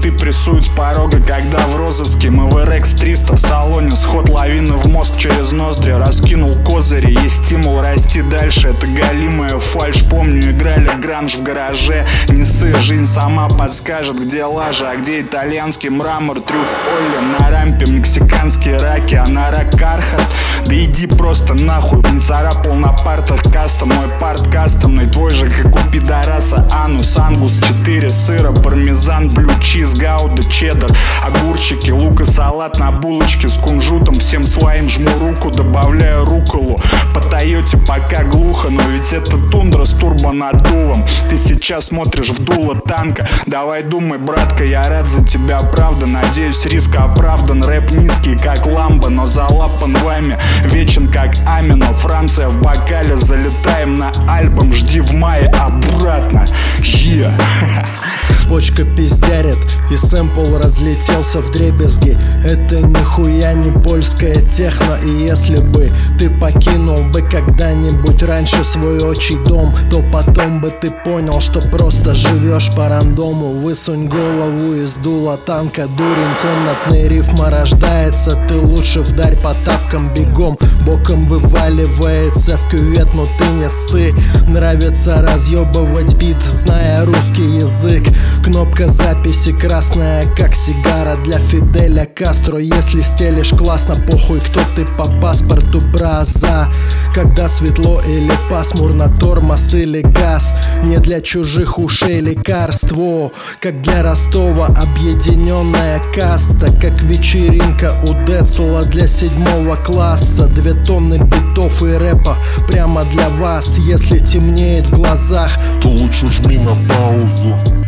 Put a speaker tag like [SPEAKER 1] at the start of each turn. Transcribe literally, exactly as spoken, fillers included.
[SPEAKER 1] Менты прессуют с порога, когда в розыске. Мы в эр икс триста в салоне, сход лавины в мозг через ноздри. Раскинул козыри, есть стимул расти дальше. Это галимая фальшь, помню, играли гранж в гараже. Не ссы, жизнь сама подскажет, где лажа, а где итальянский мрамор. Трюк Олли на рампе, мексиканские раки, а на рак Кархат. Да иди просто нахуй, не царапал на партах кастом. Мой парт кастомный, твой же как у пидораса. Анус, ангус, четыре сыра, пармезан, блю чиз, гауда, чеддер, огурчики, лук и салат на булочке с кунжутом. Всем своим жму руку, добавляю руколу. По Тойоте пока глухо, но ведь это тундра с турбонаддувом. Ты сейчас смотришь в дуло танка. Давай думай, братка, я рад за тебя, правда. Надеюсь, риск оправдан. Рэп низкий, как ламба, но залапан вами. Вечен, как Амино. Франция в бокале, залетаем на альбом. Жди в мае обратно. Yeah.
[SPEAKER 2] Почка пиздярит, и сэмпл разлетелся в дребезги. Это нихуя не польская техно. И если бы ты покинул бы когда-нибудь раньше свой отчий дом, то потом бы ты понял, что просто живешь по рандому. Высунь голову из дула танка, дурень, комнатный рифма рождается. Ты лучше вдарь по тапкам бегом, боком вываливается в кювет, но ты не ссы. Нравится разъебывать бит, зная русский язык. Кнопка записи красная, как сигара для Фиделя Кастро. Если стелишь классно, похуй, кто ты по паспорту, браза. Когда светло или пасмурно, тормоз или газ. Не для чужих ушей лекарство, как для Ростова объединенная каста. Как вечеринка у Децла для седьмого класса. Две тонны битов и рэпа прямо для вас. Если темнеет в глазах,
[SPEAKER 3] то лучше жми на паузу.